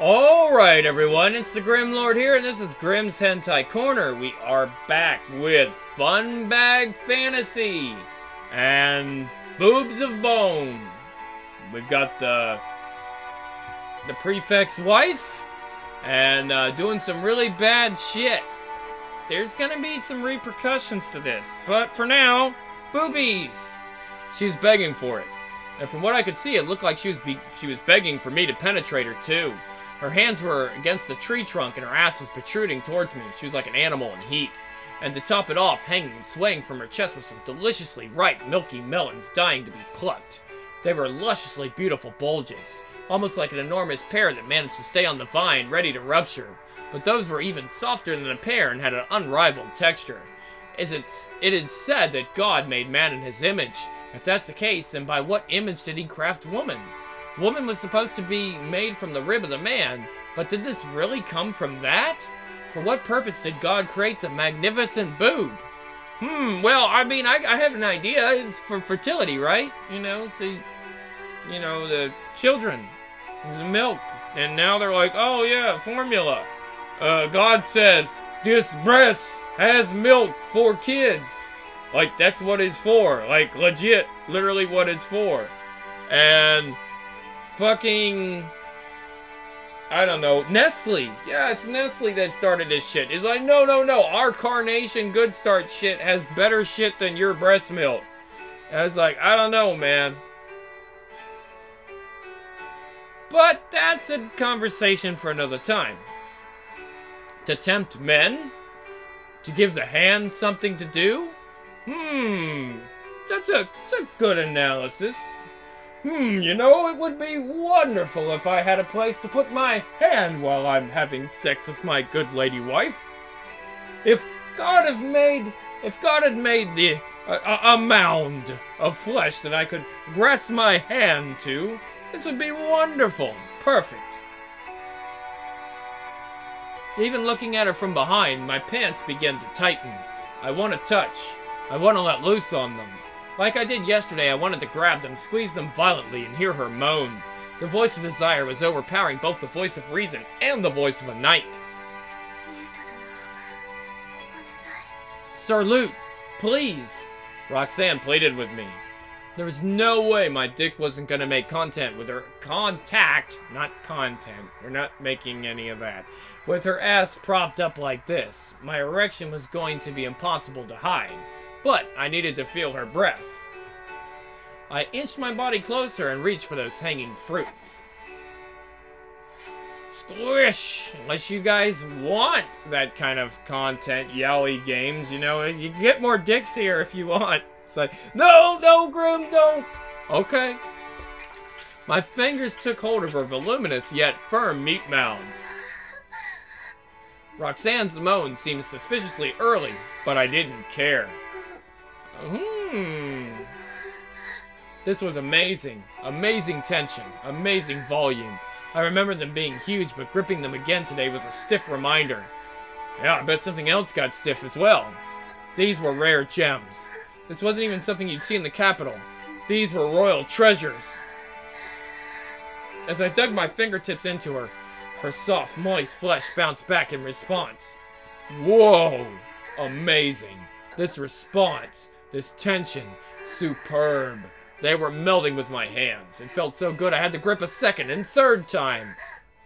Alright everyone, it's the Grim Lord here, and this is Grim's Hentai Corner. We are back with Fun Bag Fantasy and Boobs of Bone. We've got the prefect's wife and doing some really bad shit. There's gonna be some repercussions to this, but for now, boobies. She's begging for it. And from what I could see, it looked like she was begging for me to penetrate her too. Her hands were against the tree trunk and her ass was protruding towards me. She was like an animal in heat. And to top it off, hanging and swaying from her chest were some deliciously ripe, milky melons dying to be plucked. They were lusciously beautiful bulges, almost like an enormous pear that managed to stay on the vine, ready to rupture. But those were even softer than a pear and had an unrivaled texture. It is said that God made man in his image. If that's the case, then by what image did he craft woman? Woman was supposed to be made from the rib of the man, but did this really come from that? For what purpose did God create the magnificent boob? Well, I mean, I have an idea. It's for fertility, right? The children, the milk. And now they're like, oh yeah, formula. God said, this breast has milk for kids. Like, that's what it's for. Like, legit, literally what it's for. And fucking, I don't know, Nestle. Yeah, it's Nestle that started this shit. It's like, no. Our Carnation Good Start shit has better shit than your breast milk. And I was like, I don't know, man. But that's a conversation for another time. To tempt men? To give the hand something to do? That's a good analysis. It would be wonderful if I had a place to put my hand while I'm having sex with my good lady wife. If God had made a mound of flesh that I could rest my hand to, this would be wonderful. Perfect. Even looking at her from behind, my pants began to tighten. I want to touch. I want to let loose on them. Like I did yesterday, I wanted to grab them, squeeze them violently, and hear her moan. The voice of desire was overpowering both the voice of reason and the voice of a knight. Sir Lute, please! Roxanne pleaded with me. There was no way my dick wasn't gonna make contact with her. Contact, not content. We're not making any of that. With her ass propped up like this, my erection was going to be impossible to hide. But I needed to feel her breasts. I inched my body closer and reached for those hanging fruits. Squish! Unless you guys want that kind of content, yaoi games, you can get more dicks here if you want. It's like, no, Grim, don't! Okay. My fingers took hold of her voluminous yet firm meat mounds. Roxanne's moan seemed suspiciously early, but I didn't care. This was amazing. Amazing tension. Amazing volume. I remember them being huge, but gripping them again today was a stiff reminder. Yeah, I bet something else got stiff as well. These were rare gems. This wasn't even something you'd see in the capital. These were royal treasures. As I dug my fingertips into her, her soft, moist flesh bounced back in response. Whoa! Amazing. This response. This tension, superb. They were melding with my hands. It felt so good I had to grip a second and third time.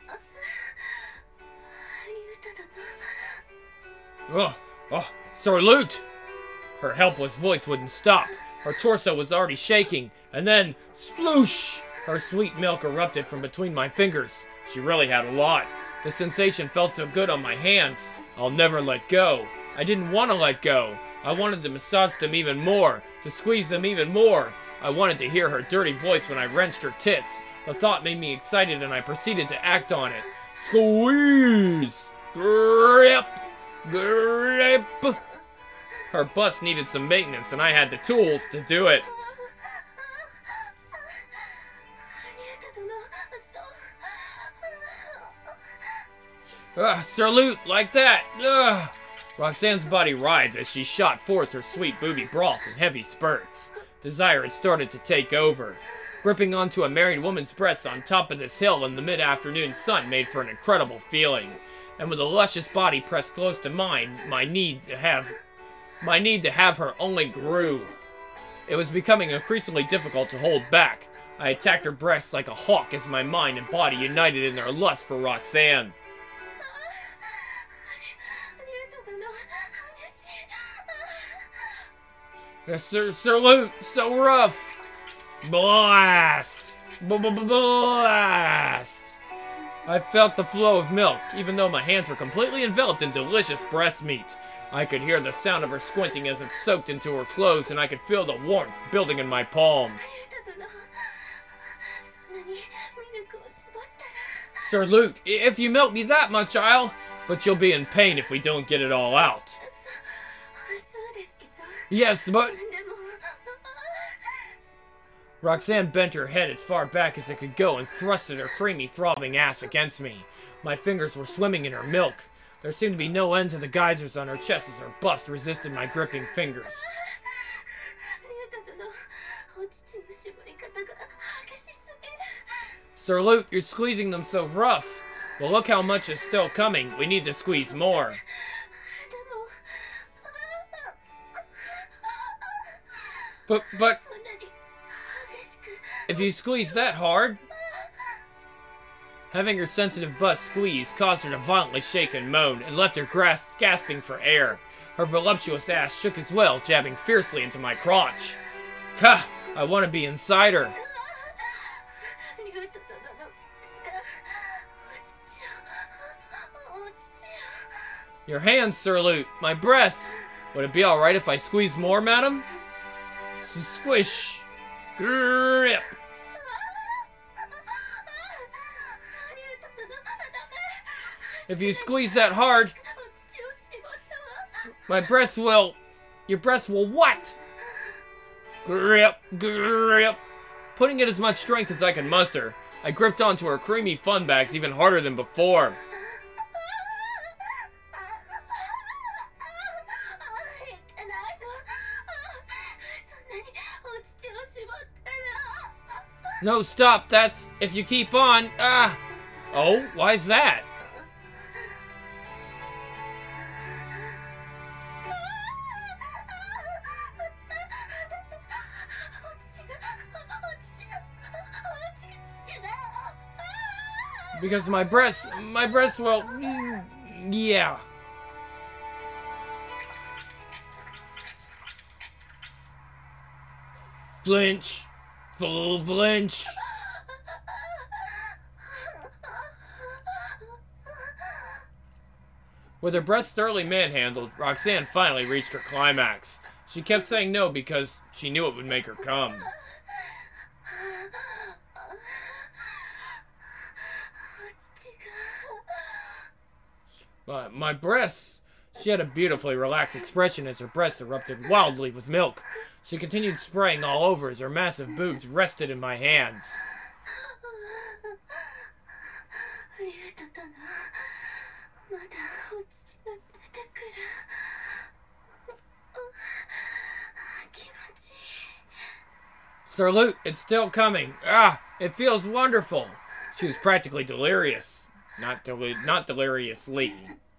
Sir Lute! Her helpless voice wouldn't stop. Her torso was already shaking. And then, sploosh! Her sweet milk erupted from between my fingers. She really had a lot. The sensation felt so good on my hands. I'll never let go. I didn't want to let go. I wanted to massage them even more, to squeeze them even more. I wanted to hear her dirty voice when I wrenched her tits. The thought made me excited and I proceeded to act on it. Squeeze! Grip! Grip! Her bust needed some maintenance and I had the tools to do it. Sir Lute, like that! Roxanne's body writhed as she shot forth her sweet booby broth in heavy spurts. Desire had started to take over. Gripping onto a married woman's breasts on top of this hill in the mid-afternoon sun made for an incredible feeling. And with a luscious body pressed close to mine, my need to have her only grew. It was becoming increasingly difficult to hold back. I attacked her breasts like a hawk as my mind and body united in their lust for Roxanne. Salute, so rough. Blast! Blast! I felt the flow of milk, even though my hands were completely enveloped in delicious breast meat. I could hear the sound of her squinting as it soaked into her clothes, and I could feel the warmth building in my palms. Sir Lute, if you milk me that much, but you'll be in pain if we don't get it all out. Yes, but... Roxanne bent her head as far back as it could go and thrusted her creamy, throbbing ass against me. My fingers were swimming in her milk. There seemed to be no end to the geysers on her chest as her bust resisted my gripping fingers. Sir Lute, you're squeezing them so rough. Well, look how much is still coming. We need to squeeze more. But... if you squeeze that hard... Having her sensitive bust squeezed caused her to violently shake and moan, and left her gasping for air. Her voluptuous ass shook as well, jabbing fiercely into my crotch. Ha! I want to be inside her. Your hands, Sir Lute. My breasts. Would it be alright if I squeeze more, madam? Squish. Grip. If you squeeze that hard, my breasts will... Your breasts will what? Grip, grip. Putting in as much strength as I could muster, I gripped onto her creamy fun bags even harder than before. No, stop, that's... if you keep on... Oh, why's that? Because my breasts will... yeah. Flinch. Full flinch. With her breasts thoroughly manhandled, Roxanne finally reached her climax. She kept saying no because she knew it would make her come. But my breasts... She had a beautifully relaxed expression as her breasts erupted wildly with milk. She continued spraying all over as her massive boobs rested in my hands. Sir Lute, it's still coming. It feels wonderful. She was practically delirious. Not deliriously.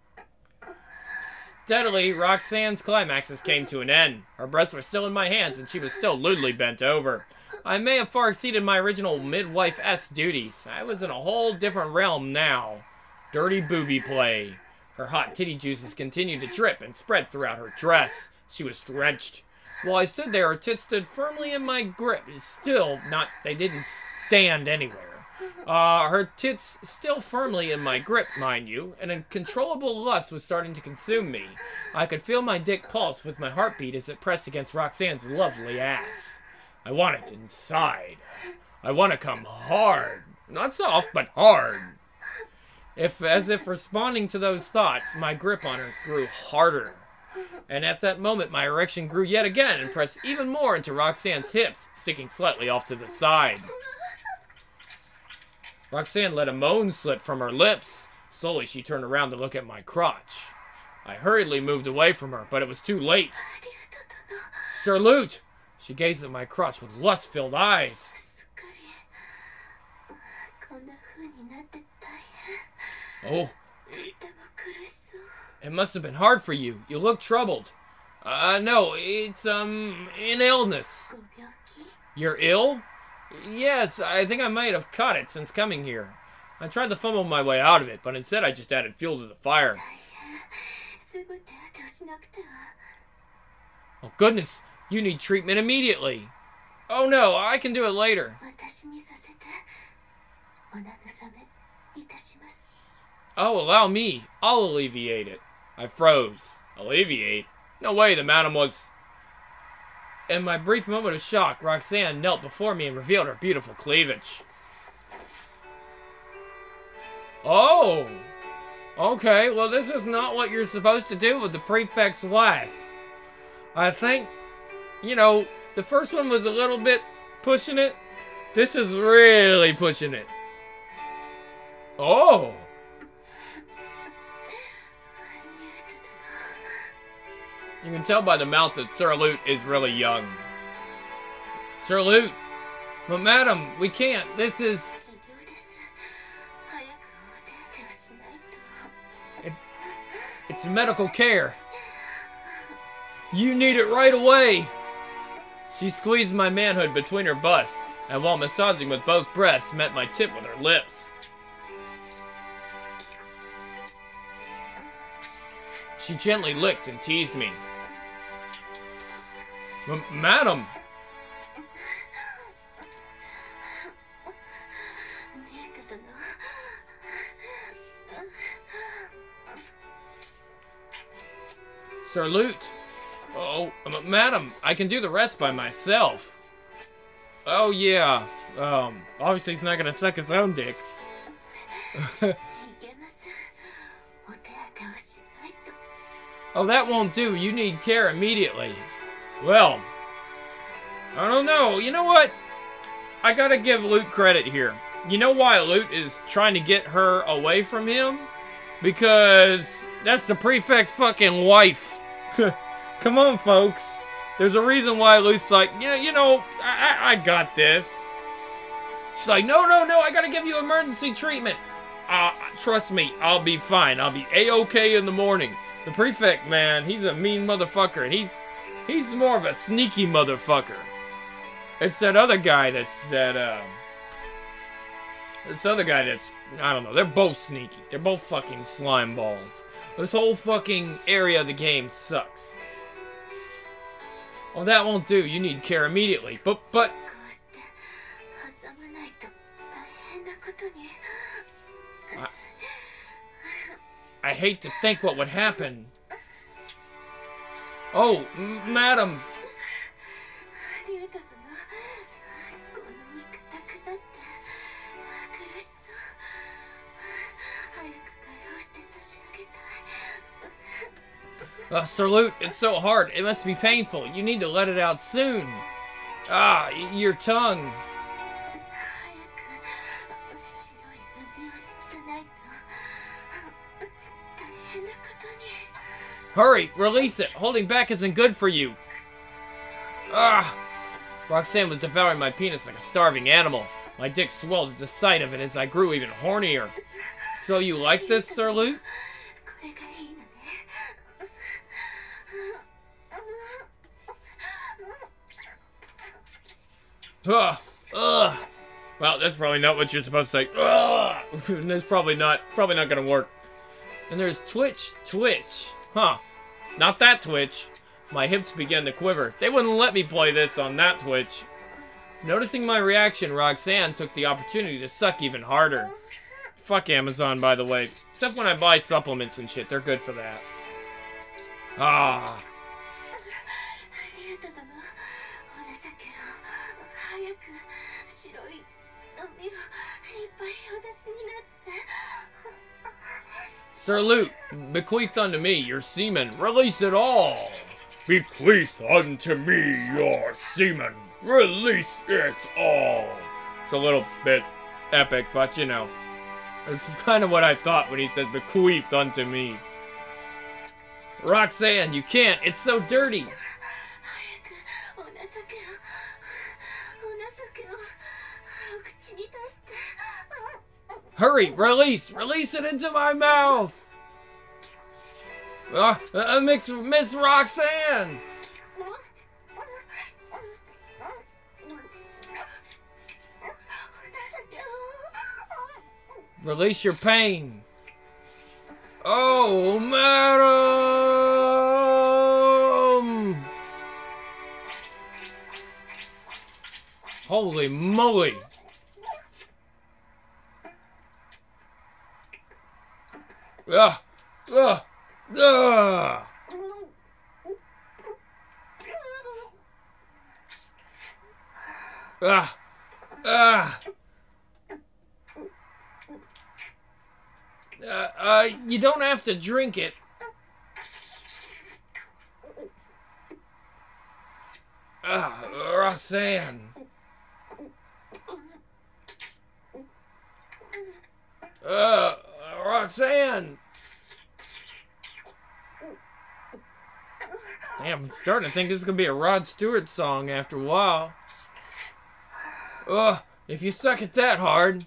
Steadily, Roxanne's climaxes came to an end. Her breasts were still in my hands, and she was still lewdly bent over. I may have far exceeded my original midwife-esque duties. I was in a whole different realm now. Dirty booby play. Her hot titty juices continued to drip and spread throughout her dress. She was drenched. While I stood there, her tits stood firmly in my grip. They didn't stand anywhere. Her tits still firmly in my grip, mind you, and uncontrollable lust was starting to consume me. I could feel my dick pulse with my heartbeat as it pressed against Roxanne's lovely ass. I want it inside. I want to come hard. Not soft, but hard. As if responding to those thoughts, my grip on her grew harder. And at that moment, my erection grew yet again and pressed even more into Roxanne's hips, sticking slightly off to the side. Roxanne let a moan slip from her lips. Slowly, she turned around to look at my crotch. I hurriedly moved away from her, but it was too late. Sir Lute! She gazed at my crotch with lust-filled eyes. Oh, it must have been hard for you. You look troubled. No, it's, an illness. You're ill? Yes, I think I might have caught it since coming here. I tried to fumble my way out of it, but instead I just added fuel to the fire. Oh, goodness. You need treatment immediately. Oh, no, I can do it later. Oh, allow me. I'll alleviate it. I froze. Alleviate? No way, the madam was... In my brief moment of shock, Roxanne knelt before me and revealed her beautiful cleavage. Oh! Okay, well this is not what you're supposed to do with the prefect's wife. I think, you know, the first one was a little bit pushing it. This is really pushing it. Oh! You can tell by the mouth that Sir Lute is really young. Sir Lute! But madam, we can't. This is... It's medical care. You need it right away. She squeezed my manhood between her busts, and while massaging with both breasts, met my tip with her lips. She gently licked and teased me. Madam! Sir Lute! Oh, madam, I can do the rest by myself. Oh, yeah. Obviously he's not gonna suck his own dick. Oh, that won't do. You need care immediately. Well, I don't know. You know what? I gotta give Lute credit here. You know why Lute is trying to get her away from him? Because that's the prefect's fucking wife. Come on, folks. There's a reason why Lute's like, I got this. She's like, no, I gotta give you emergency treatment. Trust me, I'll be fine. I'll be A-okay in the morning. The prefect, man, he's a mean motherfucker, and he's more of a sneaky motherfucker. It's that other guy this other guy that's, I don't know, they're both sneaky. They're both fucking slime balls. This whole fucking area of the game sucks. Oh, that won't do. You need care immediately. But... I hate to think what would happen. Oh, madam. Sir Lute, it's so hard. It must be painful. You need to let it out soon. Your tongue. Hurry, release it. Holding back isn't good for you. Roxanne was devouring my penis like a starving animal. My dick swelled at the sight of it as I grew even hornier. So you like this, Sir Lute? Well, that's probably not what you're supposed to say. That's probably not gonna work. And there's Twitch. Huh. Not that Twitch. My hips began to quiver. They wouldn't let me play this on that Twitch. Noticing my reaction, Roxanne took the opportunity to suck even harder. Fuck Amazon, by the way. Except when I buy supplements and shit. They're good for that. Sir Lute, bequeath unto me your semen. Release it all. Bequeath unto me your semen. Release it all. It's a little bit epic, but you know. It's kind of what I thought when he said bequeath unto me. Roxanne, you can't. It's so dirty. Hurry, release it into my mouth. Miss Roxanne. Release your pain. Oh, madam! Holy moly! Ugh! Ugh! Ugh! Ah! Ah! You don't have to drink it. Roxanne. Roxanne. Damn, I'm starting to think this is gonna be a Rod Stewart song after a while. If you suck it that hard.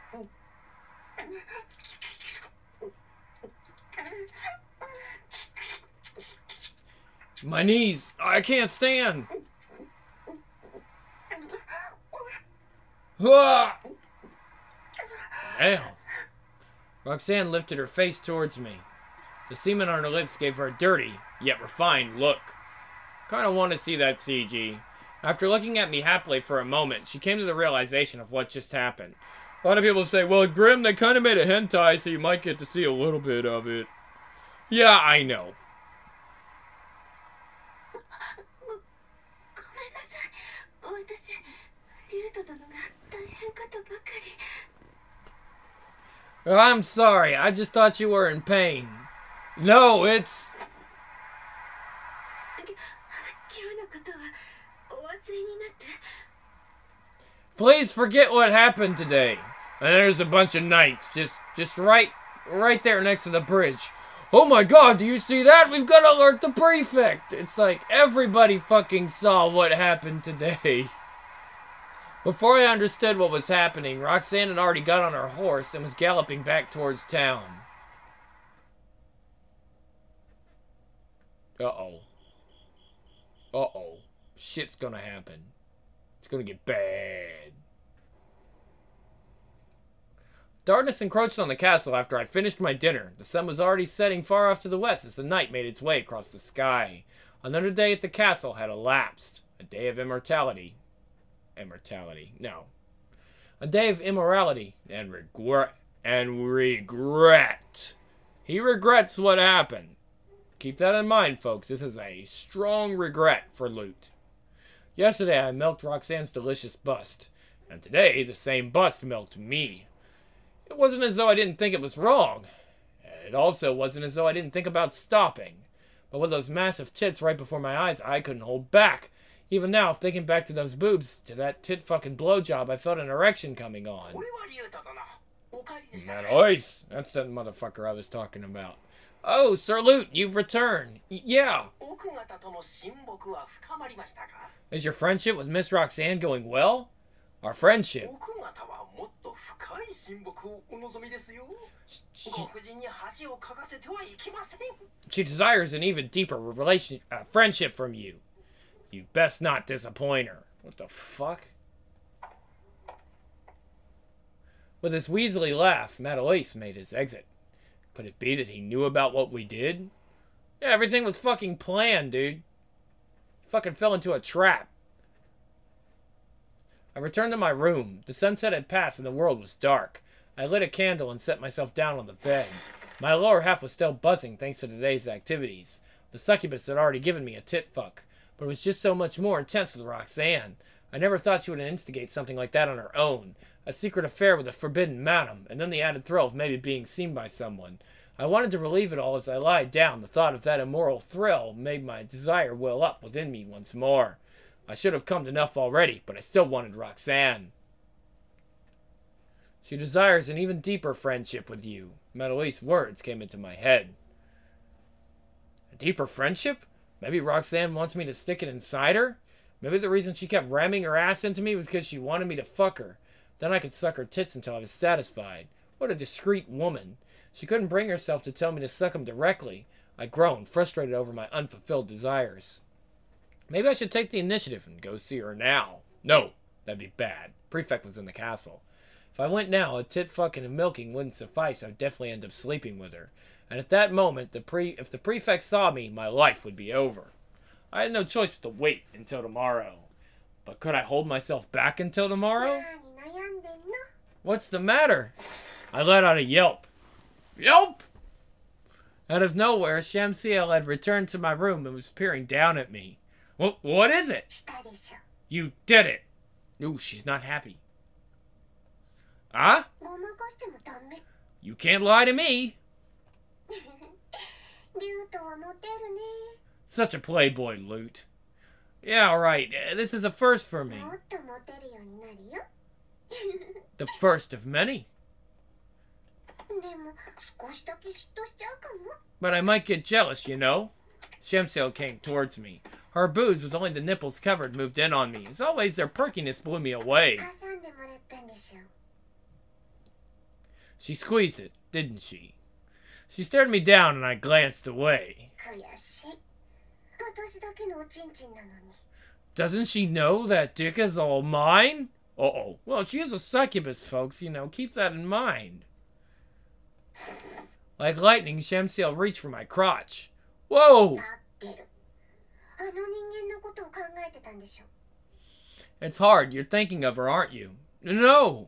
My knees, I can't stand. Damn. Roxanne lifted her face towards me. The semen on her lips gave her a dirty, yet refined look. Kinda want to see that CG. After looking at me happily for a moment, she came to the realization of what just happened. A lot of people say, well, Grim, they kinda made a hentai, so you might get to see a little bit of it. Yeah, I know. I'm sorry, I just thought you were in pain. No, it's... Please forget what happened today. And there's a bunch of knights, just right there next to the bridge. Oh my god, do you see that? We've got to alert the prefect. It's like everybody fucking saw what happened today. Before I understood what was happening, Roxanne had already got on her horse and was galloping back towards town. Uh-oh. Uh-oh. Shit's gonna happen. It's gonna get bad. Darkness encroached on the castle after I'd finished my dinner. The sun was already setting far off to the west as the night made its way across the sky. Another day at the castle had elapsed. A day of immortality. No. A day of immorality and regret. He regrets what happened. Keep that in mind, folks. This is a strong regret for Lute. Yesterday, I milked Roxanne's delicious bust. And today, the same bust milked me. It wasn't as though I didn't think it was wrong. It also wasn't as though I didn't think about stopping. But with those massive tits right before my eyes, I couldn't hold back. Even now, thinking back to those boobs, to that tit-fucking blowjob, I felt an erection coming on. Manois! That's that motherfucker I was talking about. Oh, Sir Lute, you've returned. Yeah. Is your friendship with Miss Roxanne going well? Our friendship. She desires an even deeper friendship from you. You best not disappoint her. What the fuck? With his weaselly laugh, Manois made his exit. Could it be that he knew about what we did? Yeah, everything was fucking planned, dude. Fucking fell into a trap. I returned to my room. The sunset had passed and the world was dark. I lit a candle and set myself down on the bed. My lower half was still buzzing thanks to today's activities. The succubus had already given me a tit fuck, but it was just so much more intense with Roxanne. I never thought she would instigate something like that on her own. A secret affair with a forbidden madam, and then the added thrill of maybe being seen by someone. I wanted to relieve it all as I lied down. The thought of that immoral thrill made my desire well up within me once more. I should have come to enough already, but I still wanted Roxanne. She desires an even deeper friendship with you. Manois's words came into my head. A deeper friendship? Maybe Roxanne wants me to stick it inside her? Maybe the reason she kept ramming her ass into me was because she wanted me to fuck her. Then I could suck her tits until I was satisfied. What a discreet woman. She couldn't bring herself to tell me to suck him directly. I groaned, frustrated over my unfulfilled desires. Maybe I should take the initiative and go see her now. No, that'd be bad. Prefect was in the castle. If I went now, a tit fucking and milking wouldn't suffice. I'd definitely end up sleeping with her. And at that moment, if the prefect saw me, my life would be over. I had no choice but to wait until tomorrow. But could I hold myself back until tomorrow? What's the matter? I let out a yelp. Yelp! Out of nowhere, Shamsiel had returned to my room and was peering down at me. What is it? You did it. Ooh, she's not happy. Huh? You can't lie to me. Such a playboy, Lute. Yeah, alright. This is a first for me. The first of many. But I might get jealous, you know. Shamsiel came towards me. Her booze was only the nipples covered moved in on me. As always, their perkiness blew me away. She squeezed it, didn't she? She stared me down and I glanced away. Doesn't she know that dick is all mine? Uh-oh. Well, she is a succubus, folks. You know, keep that in mind. Like lightning, Shamsiel reached for my crotch. Whoa! It's hard. You're thinking of her, aren't you? No!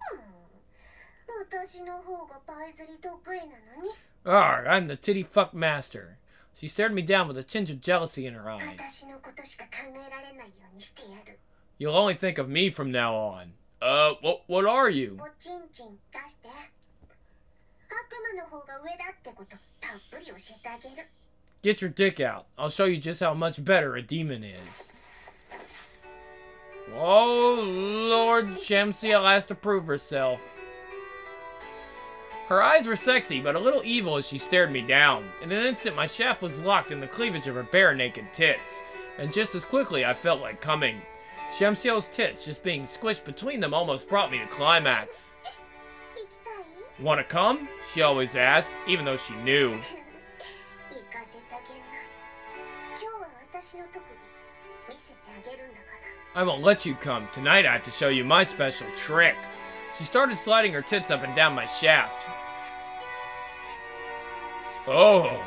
I'm the titty fuck master. She stared me down with a tinge of jealousy in her eyes. You'll only think of me from now on. What are you? Get your dick out. I'll show you just how much better a demon is. Oh, Lord, Shamsiel has to prove herself. Her eyes were sexy, but a little evil as she stared me down. In an instant, my shaft was locked in the cleavage of her bare naked tits. And just as quickly, I felt like coming. Shamsiel's tits, just being squished between them, almost brought me to climax. Wanna come? She always asked, even though she knew. I won't let you come. Tonight I have to show you my special trick. She started sliding her tits up and down my shaft. Oh.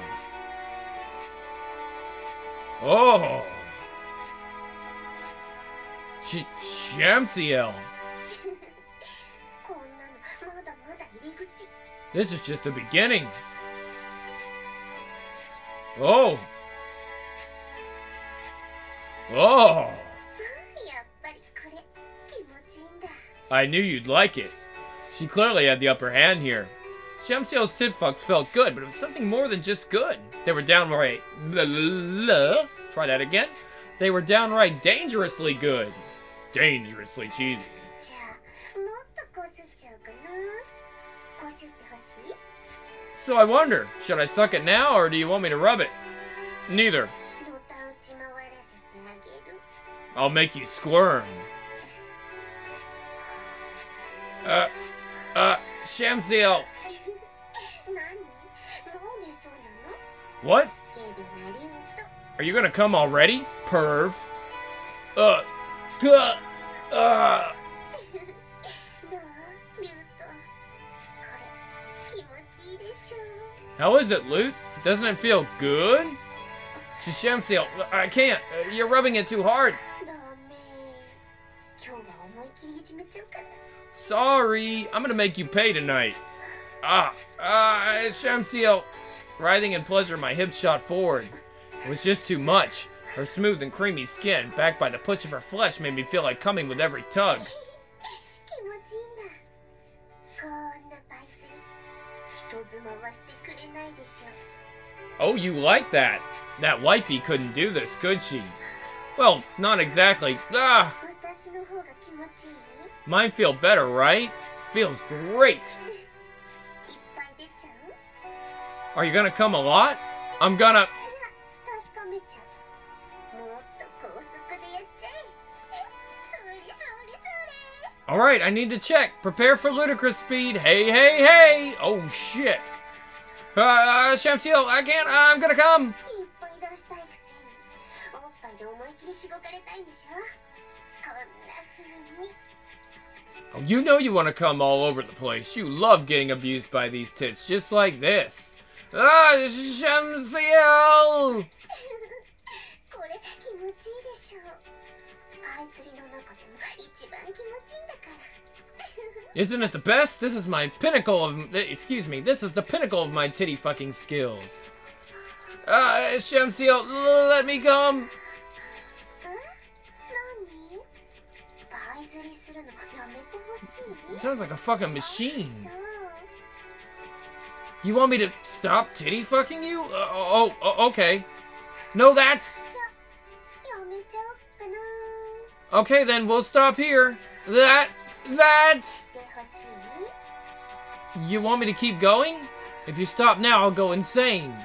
Oh. Shamsiel. This is just the beginning. Oh. Oh. I knew you'd like it. She clearly had the upper hand here. Shamsiel's tit fucks felt good, but it was something more than just good. They were downright... Try that again. They were downright dangerously good. Dangerously cheesy. So I wonder, should I suck it now or do you want me to rub it? Neither. I'll make you squirm. Shamsiel. What? Are you gonna come already? Perv. How is it, Lute? Doesn't it feel good? Shamsiel, I can't. You're rubbing it too hard. Sorry, I'm gonna make you pay tonight. Shamsiel. Writhing in pleasure, my hips shot forward. It was just too much. Her smooth and creamy skin, backed by the push of her flesh, made me feel like coming with every tug. Oh, you like that? That wifey couldn't do this, could she? Well, not exactly. Mine feel better, right? Feels great. Are you gonna come a lot? I'm gonna... Alright, I need to check. Prepare for ludicrous speed. Hey, hey, hey! Oh, shit. Shamsiel, I can't. I'm gonna come. Oh, you know you want to come all over the place. You love getting abused by these tits, just like this. Shamsiel! Isn't it the best? This is my pinnacle of... Excuse me. This is the pinnacle of my titty fucking skills. Shamsiel, let me come. It sounds like a fucking machine. You want me to stop titty fucking you? Okay. No, that's... Okay, then we'll stop here. That's... You want me to keep going? If you stop now, I'll go insane.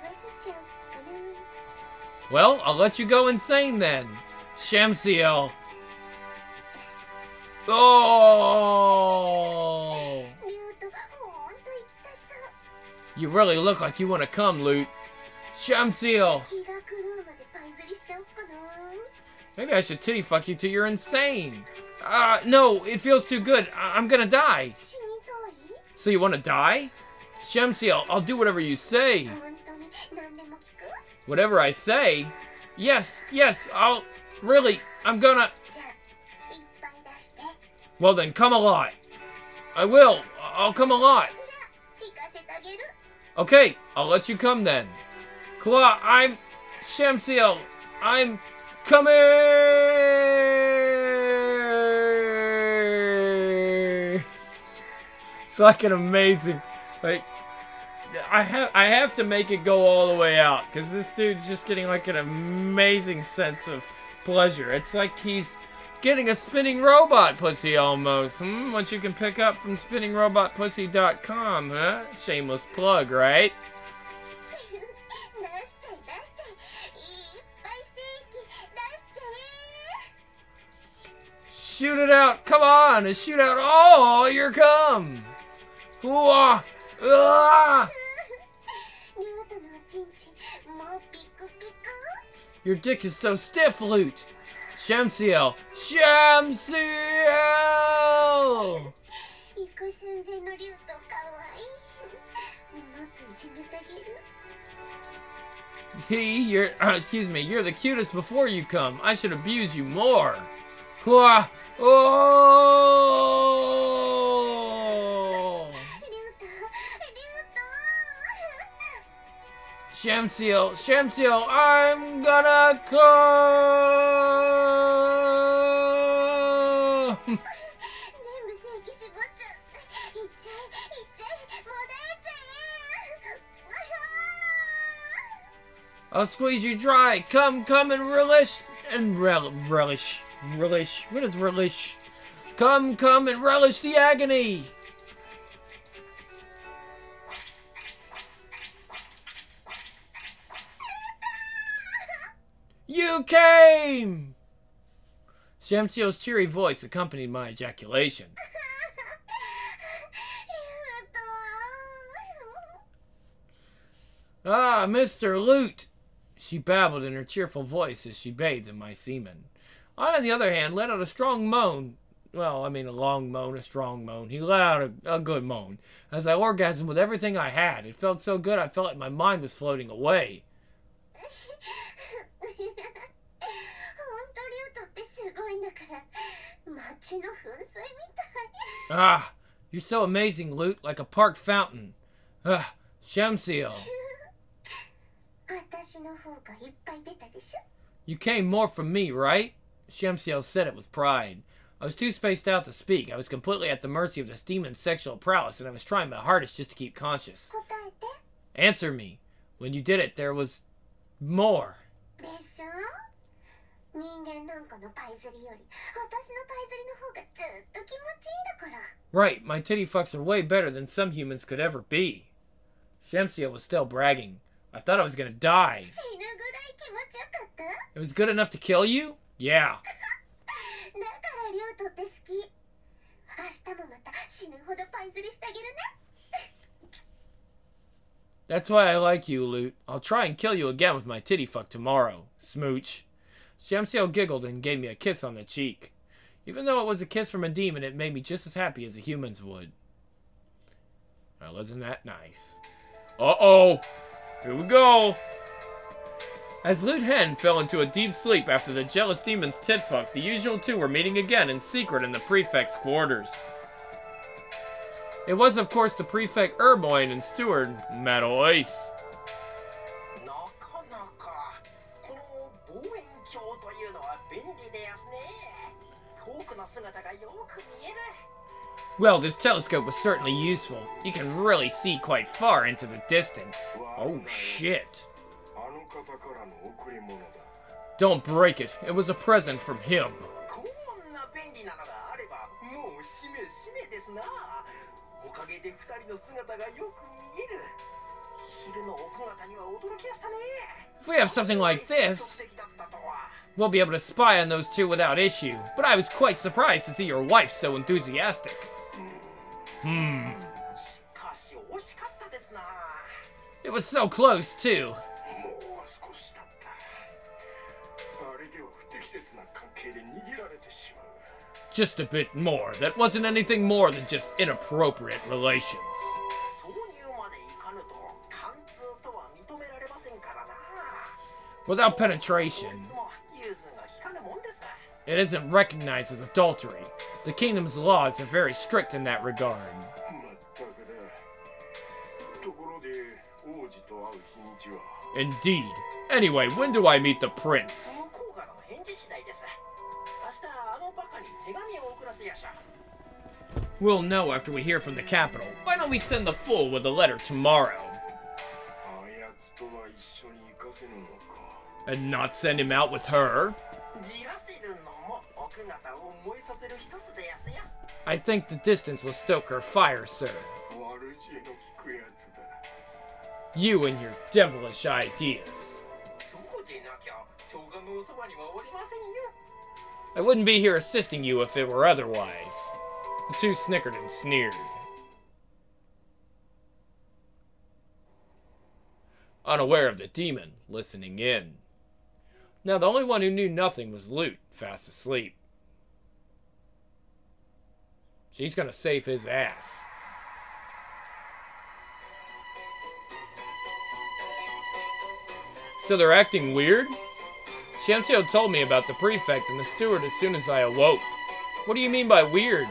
Well, I'll let you go insane then. Shamsiel. Oh! You really look like you want to come, Lute. Shamsiel. Maybe I should titty fuck you till you're insane. No, it feels too good. I'm gonna die. So you want to die? Shamsiel, I'll do whatever you say. Whatever I say? Yes, I'll... Really, I'm gonna... Well then, come a lot. I will. I'll come a lot. Okay, I'll let you come then. Claw, I'm... Shamsiel, I'm... coming! It's like an amazing... Like... I have to make it go all the way out, because this dude's just getting like an amazing sense of pleasure. It's like he's getting a spinning robot pussy almost. Which you can pick up from spinningrobotpussy.com, huh? Shameless plug, right? Shoot it out! Come on! And shoot out all your cum! Ooh, Your dick is so stiff, Lute! Shamsiel! Shamsiel! Excuse me, you're the cutest before you come. I should abuse you more. Oh! Shamsiel, I'm gonna come! I'll squeeze you dry. Come and relish. Relish. What is relish? Come and relish the agony. You came! Shamsiel's cheery voice accompanied my ejaculation. Ah, Mr. Lute! She babbled in her cheerful voice as she bathed in my semen. I, on the other hand, let out a strong moan. Well, I mean a long moan, a strong moan. He let out a good moan. As I orgasmed with everything I had. It felt so good I felt like my mind was floating away. Ah, you're so amazing, Lute, like a park fountain. Shamsiel. You came more from me, right? Shamsiel said it with pride. I was too spaced out to speak. I was completely at the mercy of this demon's sexual prowess, and I was trying my hardest just to keep conscious. Answer me. When you did it, there was more. Right, my titty fucks are way better than some humans could ever be. Shamsiel was still bragging. I thought I was gonna die. It was good enough to kill you? Yeah. That's why I like you, Lute. I'll try and kill you again with my titty fuck tomorrow. Smooch. Shamsiel giggled and gave me a kiss on the cheek. Even though it was a kiss from a demon, it made me just as happy as a human's would. Well, isn't that nice? Uh-oh! Here we go! As Lute Hen fell into a deep sleep after the jealous demon's tit fuck, the usual two were meeting again in secret in the prefect's quarters. It was, of course, the prefect Ermoine and steward Malois. Well, this telescope was certainly useful. You can really see quite far into the distance. Oh, shit. Don't break it. It was a present from him. If we have something like this, we'll be able to spy on those two without issue. But I was quite surprised to see your wife so enthusiastic. It was so close, too. Just a bit more. That wasn't anything more than just inappropriate relations. Without penetration, it isn't recognized as adultery. The kingdom's laws are very strict in that regard. Indeed. Anyway, when do I meet the prince? We'll know after we hear from the capital. Why don't we send the fool with a letter tomorrow? And not send him out with her? I think the distance will stoke her fire, sir. You and your devilish ideas. I wouldn't be here assisting you if it were otherwise. The two snickered and sneered. Unaware of the demon, listening in. Now the only one who knew nothing was Lute, fast asleep. She's gonna save his ass. So they're acting weird? Shamsiel told me about the prefect and the steward as soon as I awoke. What do you mean by weird?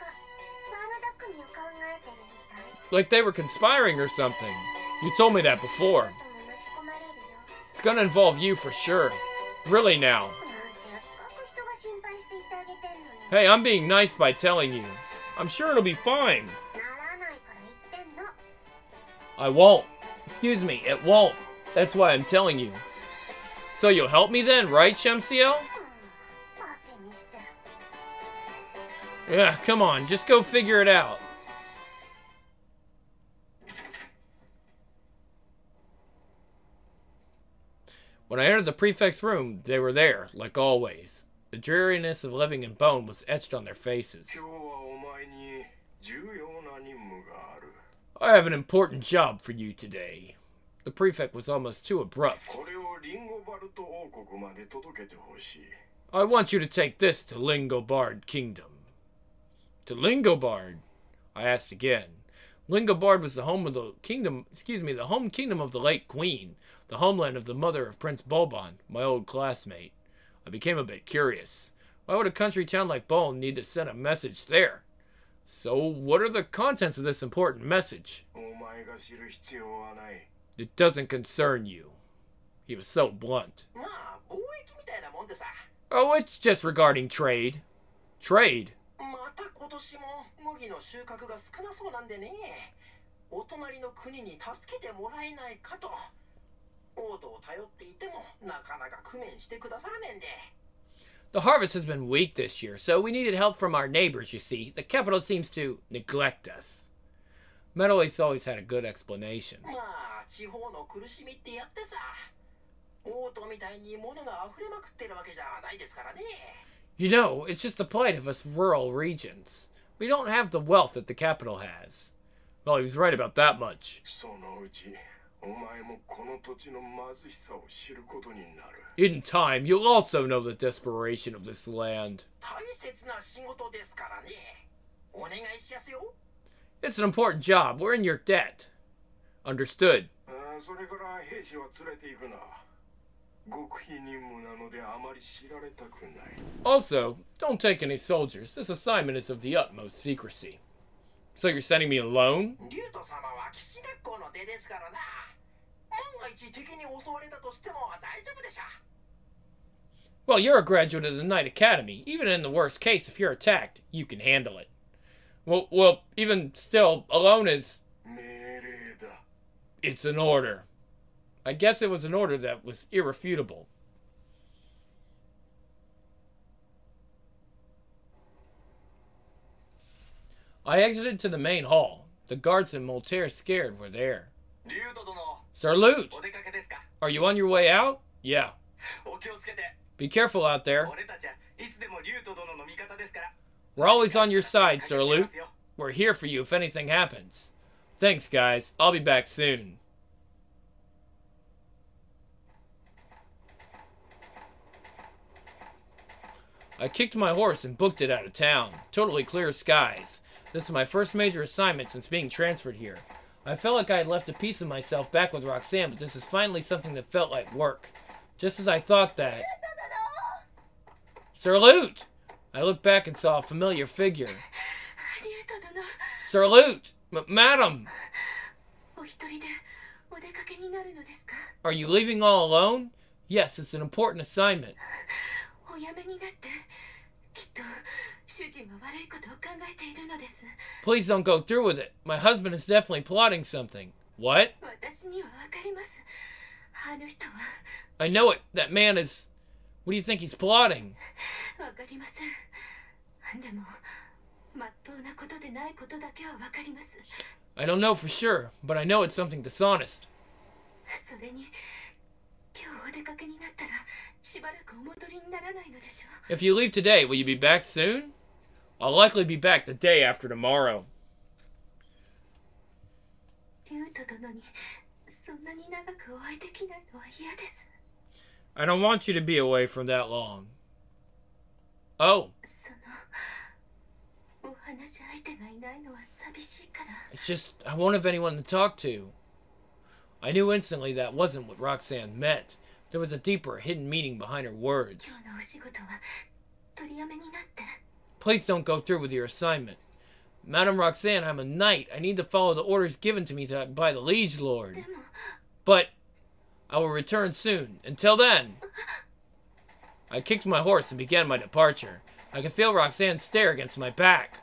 Like they were conspiring or something. You told me that before. It's gonna involve you for sure. Really now. Hey, I'm being nice by telling you. I'm sure it'll be fine. I won't. Excuse me, it won't. That's why I'm telling you. So you'll help me then, right, Shamsiel? Yeah, come on, just go figure it out. When I entered the prefect's room, they were there, like always. The dreariness of living in bone was etched on their faces. I have an important job for you today. The prefect was almost too abrupt. I want you to take this to Lingobard Kingdom. To Lingobard? I asked again. Lingobard was the home of the kingdom, the home kingdom of the late queen, the homeland of the mother of Prince Boban, my old classmate. I became a bit curious. Why would a country town like Bone need to send a message there? So, what are the contents of this important message? It doesn't concern you. He was so blunt. Oh, it's just regarding trade. Trade? The harvest has been weak this year, so we needed help from our neighbors, you see. The capital seems to neglect us. Metalways always had a good explanation. You know, it's just the plight of us rural regions. We don't have the wealth that the capital has. Well, he was right about that much. In time, you'll also know the desperation of this land. It's an important job. We're in your debt. Understood. Also, don't take any soldiers. This assignment is of the utmost secrecy. So you're sending me alone? Well, you're a graduate of the Knight Academy. Even in the worst case, if you're attacked, you can handle it. Well, even still, alone is... It's an order. I guess it was an order that was irrefutable. I exited to the main hall. The guards and Moltaire scared were there. Sir Lute! Are you on your way out? Yeah. Be careful out there. We're always on your side, Sir Lute. We're here for you if anything happens. Thanks, guys. I'll be back soon. I kicked my horse and booked it out of town. Totally clear skies. This is my first major assignment since being transferred here. I felt like I had left a piece of myself back with Roxanne, but this is finally something that felt like work. Just as I thought that... Sir Lute! I looked back and saw a familiar figure. Sir Lute! Madam! Are you leaving all alone? Yes, it's an important assignment. Please don't go through with it. My husband is definitely plotting something. What? I know it. That man is... What do you think he's plotting? I don't know for sure, but I know it's something dishonest. If you leave today, will you be back soon? I'll likely be back the day after tomorrow. I don't want you to be away from that long. Oh. It's just, I won't have anyone to talk to. I knew instantly that wasn't what Roxanne meant. There was a deeper, hidden meaning behind her words. Please don't go through with your assignment. Madame Roxanne, I'm a knight. I need to follow the orders given to me by the liege lord. But I will return soon. Until then... I kicked my horse and began my departure. I could feel Roxanne stare against my back.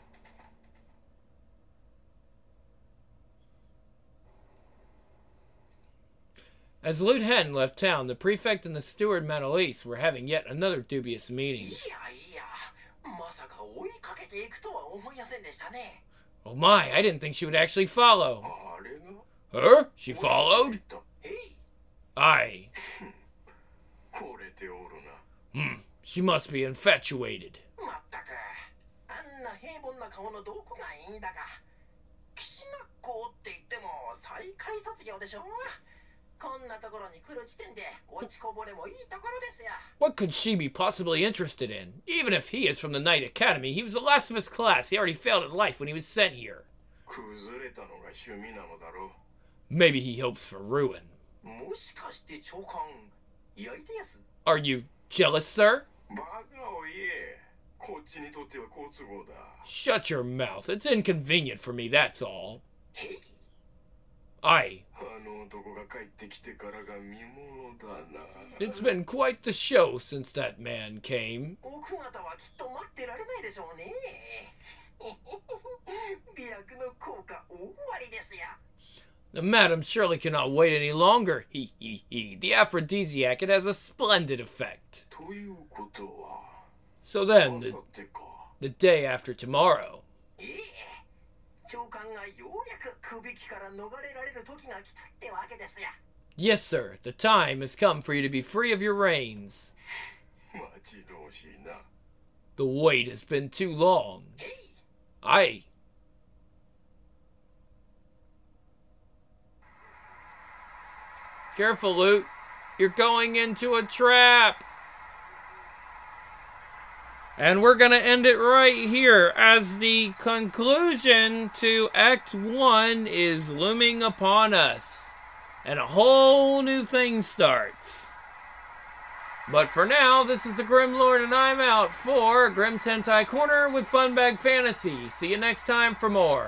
As Lute Hen left town, the prefect and the steward Manalise were having yet another dubious meeting. Oh my, I didn't think she would actually follow. Her? She followed? Aye. She must be infatuated. What could she be possibly interested in? Even if he is from the Knight Academy, he was the last of his class. He already failed at life when he was sent here. Maybe he hopes for ruin. Are you jealous, sir? Shut your mouth. It's inconvenient for me, that's all. Aye. It's been quite the show since that man came. The madam surely cannot wait any longer. The aphrodisiac, it has a splendid effect. So then, the day after tomorrow. Yes, sir. The time has come for you to be free of your reins. The wait has been too long. Bye. Careful, Luke. You're going into a trap. And we're going to end it right here as the conclusion to Act 1 is looming upon us. And a whole new thing starts. But for now, this is the Grim Lord, and I'm out for Grimm's Hentai Corner with Funbag Fantasy. See you next time for more.